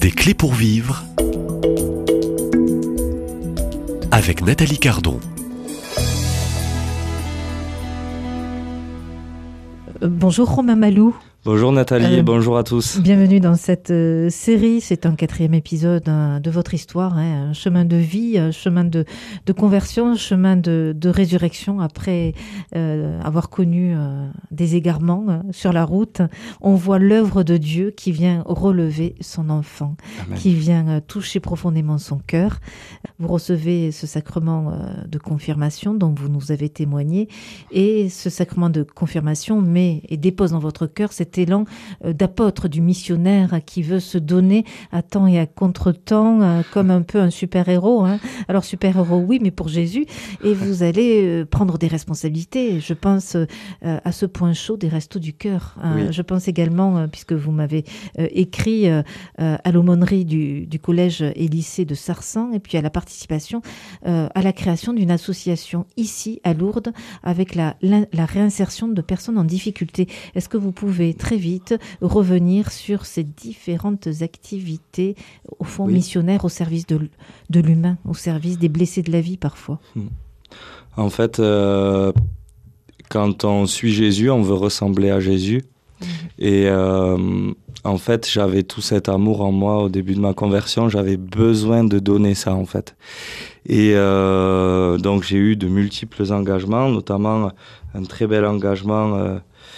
Des clés pour vivre avec Nathalie Cardon. Bonjour Romain Malou. Bonjour Nathalie et bonjour à tous. Bienvenue dans cette série. C'est un 4e épisode de votre histoire, un chemin de vie, un chemin de conversion, un chemin de résurrection après avoir connu des égarements sur la route. On voit l'œuvre de Dieu qui vient relever son enfant, Amen. Qui vient toucher profondément son cœur. Vous recevez ce sacrement de confirmation dont vous nous avez témoigné, et ce sacrement de confirmation met et dépose dans votre cœur cet élan d'apôtre, du missionnaire qui veut se donner à temps et à contre-temps, comme un peu un super-héros. Alors super-héros, oui, mais pour Jésus. Et vous allez prendre des responsabilités. Je pense à ce point chaud des Restos du Cœur. Oui. Je pense également, puisque vous m'avez écrit, à l'aumônerie du collège et lycée de Sarsan, et puis à la participation à la création d'une association ici à Lourdes avec la réinsertion de personnes en difficulté. Est-ce que vous pouvez très vite revenir sur ces différentes activités, au fond missionnaires, au service de l'humain, au service des blessés de la vie parfois? En fait, quand on suit Jésus, on veut ressembler à Jésus. Et en fait, j'avais tout cet amour en moi au début de ma conversion. J'avais besoin de donner ça, en fait. Et donc, j'ai eu de multiples engagements, notamment un très bel engagement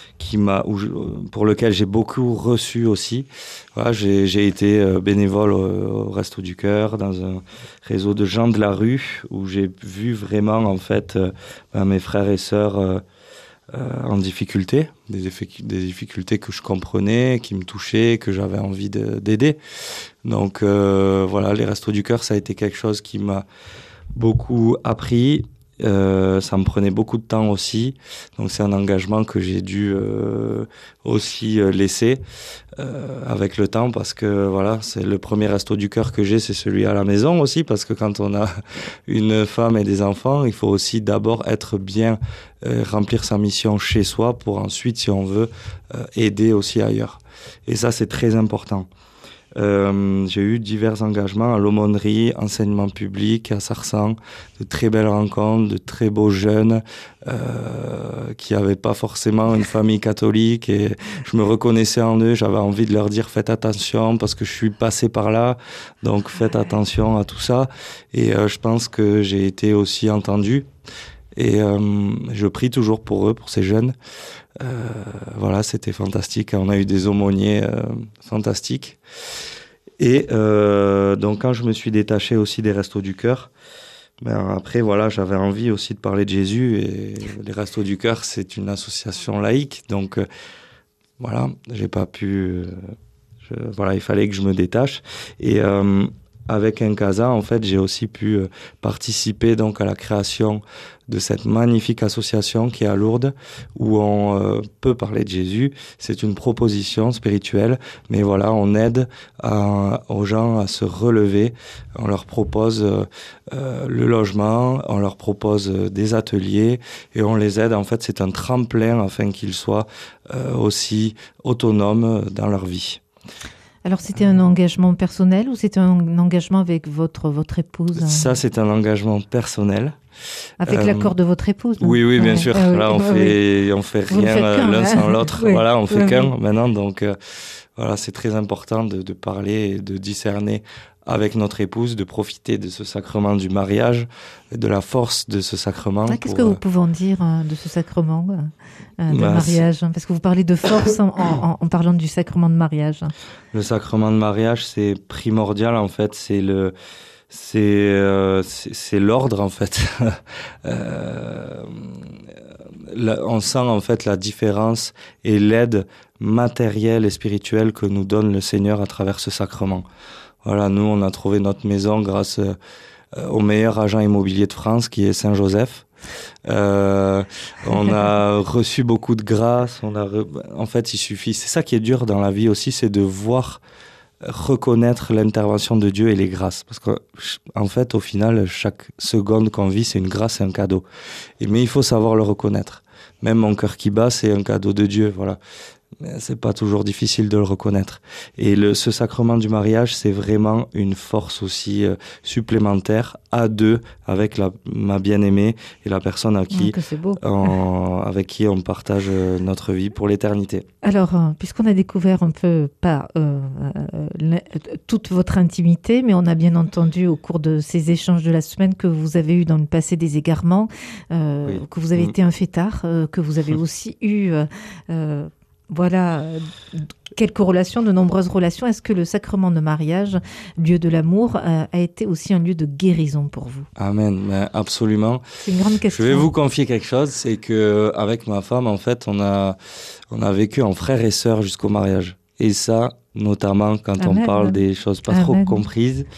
pour lequel j'ai beaucoup reçu aussi. Voilà, j'ai été bénévole au Restos du Cœur, dans un réseau de gens de la rue, où j'ai vu vraiment, en fait, mes frères et sœurs en difficulté, des difficultés que je comprenais, qui me touchaient, que j'avais envie d'aider. Donc voilà, les Restos du Cœur, ça a été quelque chose qui m'a beaucoup appris. Ça me prenait beaucoup de temps aussi, donc c'est un engagement que j'ai dû aussi laisser avec le temps, parce que voilà, c'est le premier Resto du Cœur que j'ai, c'est celui à la maison aussi, parce que quand on a une femme et des enfants, il faut aussi d'abord être bien, remplir sa mission chez soi pour ensuite, si on veut, aider aussi ailleurs. Et ça, c'est très important. J'ai eu divers engagements à l'aumônerie, enseignement public, à Sarsan, de très belles rencontres, de très beaux jeunes qui n'avaient pas forcément une famille catholique, et je me reconnaissais en eux. J'avais envie de leur dire faites attention parce que je suis passé par là, donc faites attention à tout ça. Et je pense que j'ai été aussi entendu. Et je prie toujours pour eux, pour ces jeunes. Voilà, c'était fantastique. On a eu des aumôniers fantastiques. Et donc, quand je me suis détaché aussi des Restos du Cœur, après, voilà, j'avais envie aussi de parler de Jésus. Et les Restos du Cœur, c'est une association laïque. Donc, voilà, j'ai pas pu... voilà, il fallait que je me détache. Et avec Encasa, en fait, j'ai aussi pu participer donc à la création de cette magnifique association qui est à Lourdes, où on peut parler de Jésus. C'est une proposition spirituelle, mais voilà, on aide aux gens à se relever. On leur propose le logement, on leur propose des ateliers, et on les aide. En fait, c'est un tremplin afin qu'ils soient aussi autonomes dans leur vie. Alors, c'était un engagement personnel ou c'était un engagement avec votre épouse? Ça, c'est un engagement personnel. Avec l'accord de votre épouse? Oui, bien sûr. Là, on fait rien l'un sans l'autre. Oui. Voilà, on fait qu'un maintenant. Donc, voilà, c'est très important de parler et de discerner avec notre épouse, de profiter de ce sacrement du mariage, de la force de ce sacrement. Qu'est-ce que vous pouvez en dire de ce sacrement de mariage? Parce que vous parlez de force en parlant du sacrement de mariage. Le sacrement de mariage, c'est primordial, en fait. C'est l'ordre, en fait. On sent, en fait, la différence et l'aide matérielle et spirituelle que nous donne le Seigneur à travers ce sacrement. Voilà, nous, on a trouvé notre maison grâce au meilleur agent immobilier de France, qui est Saint-Joseph. On a reçu beaucoup de grâce. En fait, il suffit. C'est ça qui est dur dans la vie aussi, c'est de reconnaître l'intervention de Dieu et les grâces. Parce qu'en fait, au final, chaque seconde qu'on vit, c'est une grâce et un cadeau. Mais il faut savoir le reconnaître. Même mon cœur qui bat, c'est un cadeau de Dieu. Voilà. c'est pas toujours difficile de le reconnaître. Et ce sacrement du mariage, c'est vraiment une force aussi supplémentaire à deux avec ma bien-aimée et la personne avec qui on partage notre vie pour l'éternité. Alors, puisqu'on a découvert un peu pas toute votre intimité, mais on a bien entendu au cours de ces échanges de la semaine que vous avez eu dans le passé des égarements, que vous avez été un fêtard, que vous avez aussi eu quelques relations, de nombreuses relations. Est-ce que le sacrement de mariage, lieu de l'amour, a été aussi un lieu de guérison pour vous? Amen, mais absolument. C'est une grande question. Je vais vous confier quelque chose, c'est que avec ma femme, en fait, on a vécu en frères et sœurs jusqu'au mariage. Et ça, notamment quand on parle des choses pas trop comprises,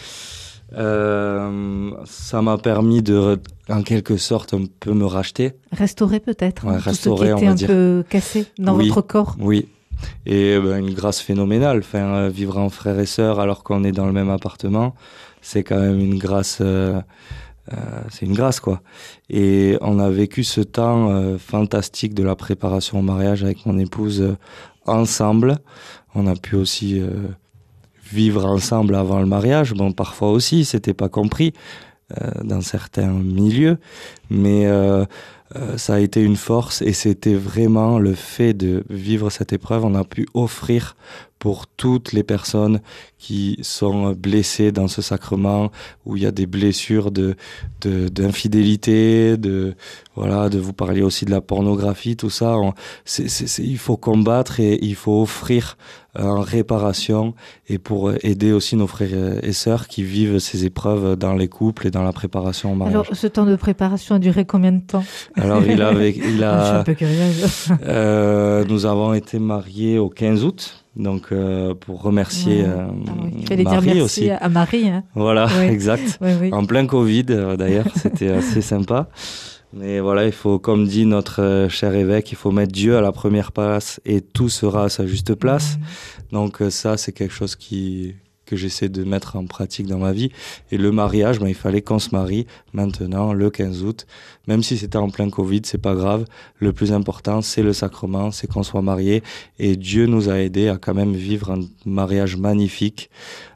ça m'a permis de, en quelque sorte, un peu me racheter. Restaurer peut-être, restaurer, tout ce qui était un peu cassé dans votre corps. Oui, et une grâce phénoménale. Enfin, vivre en frères et sœurs alors qu'on est dans le même appartement, c'est quand même une grâce. C'est une grâce, quoi. Et on a vécu ce temps fantastique de la préparation au mariage avec mon épouse ensemble. On a pu aussi vivre ensemble avant le mariage. Bon, parfois aussi, c'était pas compris dans certains milieux, mais ça a été une force et c'était vraiment le fait de vivre cette épreuve. On a pu offrir pour toutes les personnes qui sont blessées dans ce sacrement, où il y a des blessures d'infidélité, de vous parliez aussi de la pornographie, tout ça. Il faut combattre et il faut offrir en réparation et pour aider aussi nos frères et sœurs qui vivent ces épreuves dans les couples et dans la préparation au mariage. Alors, ce temps de préparation a duré combien de temps? Alors, il a je suis un peu curieuse. Nous avons été mariés au 15 août. Donc, pour remercier il fallait Marie dire merci aussi. À Marie. Hein. Voilà, exact. Oui. En plein Covid, d'ailleurs, c'était assez sympa. Mais voilà, il faut, comme dit notre cher évêque, il faut mettre Dieu à la première place et tout sera à sa juste place. Donc ça, c'est quelque chose que j'essaie de mettre en pratique dans ma vie. Et le mariage, il fallait qu'on se marie maintenant, le 15 août. Même si c'était en plein Covid, c'est pas grave. Le plus important, c'est le sacrement, c'est qu'on soit mariés. Et Dieu nous a aidés à quand même vivre un mariage magnifique.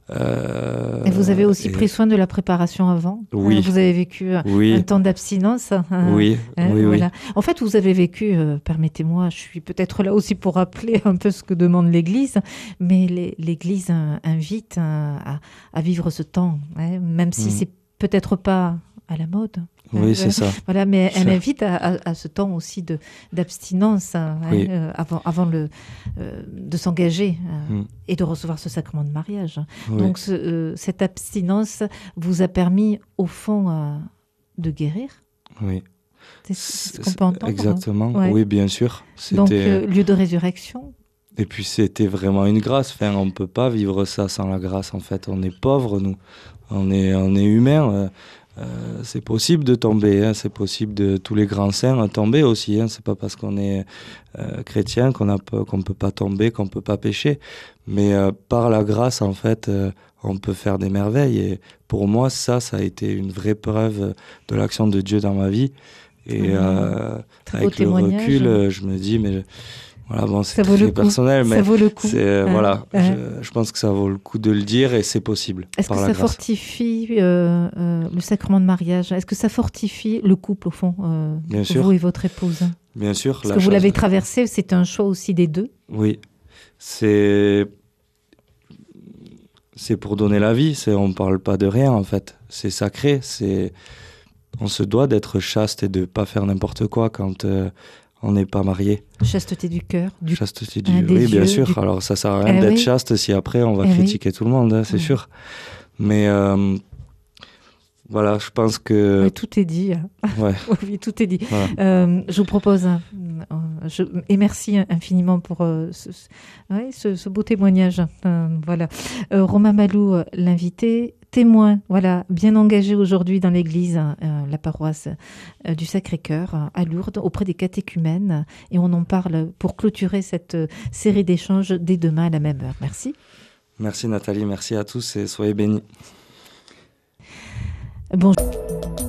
Et vous avez aussi pris soin de la préparation avant. Oui. Vous avez vécu un temps d'abstinence. Oui. Voilà. En fait, vous avez vécu, permettez-moi, je suis peut-être là aussi pour rappeler un peu ce que demande l'Église, mais l'Église invite à vivre ce temps, même si c'est peut-être pas à la mode. Oui, c'est ça. Voilà, mais elle invite à ce temps aussi d'abstinence avant de s'engager et de recevoir ce sacrement de mariage. Oui. Donc, cette abstinence vous a permis, au fond, de guérir. Oui. C'est ce qu'on peut entendre. Exactement. Oui, bien sûr. Donc, lieu de résurrection. Et puis, c'était vraiment une grâce. Enfin, on ne peut pas vivre ça sans la grâce, en fait. On est pauvres, nous. On est humains. C'est possible de tomber, c'est possible de tous les grands saints tomber aussi. C'est pas parce qu'on est chrétien qu'on peut pas tomber, qu'on peut pas pécher. Mais par la grâce, en fait, on peut faire des merveilles. Et pour moi, ça a été une vraie preuve de l'action de Dieu dans ma vie. Et avec le recul, je me dis, mais voilà, bon, c'est très personnel, mais ça vaut le coup. Je pense que ça vaut le coup de le dire et c'est possible. Est-ce que ça fortifie le sacrement de mariage? Est-ce que ça fortifie le couple, au fond, Bien sûr. vous et votre épouse? Bien sûr. Parce que vous l'avez traversé, c'est un choix aussi des deux. Oui, c'est pour donner la vie. On ne parle pas de rien, en fait. C'est sacré. On se doit d'être chaste et de ne pas faire n'importe quoi quand on n'est pas marié. Chasteté du cœur. Chasteté oui, bien sûr. Alors, ça ne sert à rien d'être chaste si après, on va critiquer tout le monde, c'est sûr. Mais voilà, je pense que... Oui, tout est dit. Ouais. Oui, tout est dit. Voilà. Je vous propose, et merci infiniment pour ce beau témoignage. Voilà. Romain Malou, l'invité, témoin, voilà, bien engagé aujourd'hui dans l'église, la paroisse du Sacré-Cœur à Lourdes, auprès des catéchumènes. Et on en parle pour clôturer cette série d'échanges dès demain à la même heure. Merci. Merci Nathalie, merci à tous et soyez bénis. Bonjour.